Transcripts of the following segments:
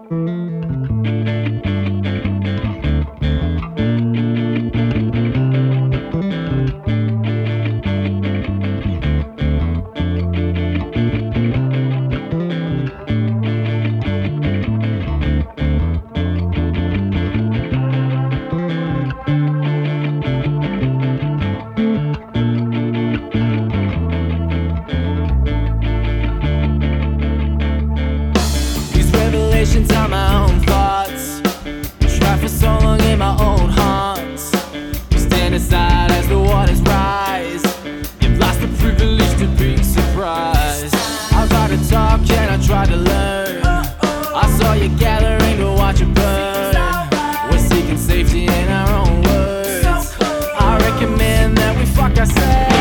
Are my own thoughts. Try for so long in my own haunts. You stand aside as the waters rise. You've lost the privilege to be surprised. I tried to talk and I tried to learn. I saw you gathering to watch it burn. We're seeking safety in our own words. I recommend that we fuck ourselves.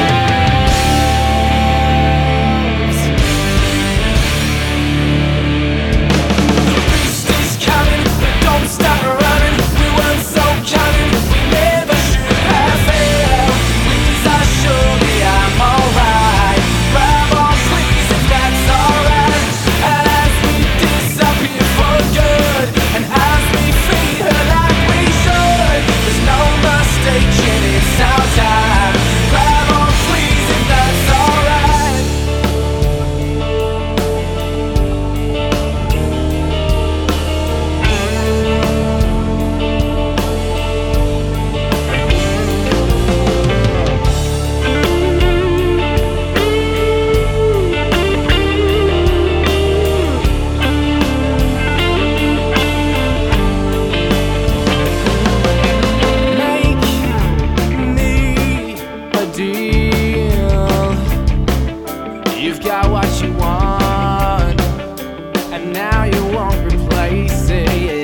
You've got what you want, and now you won't replace it.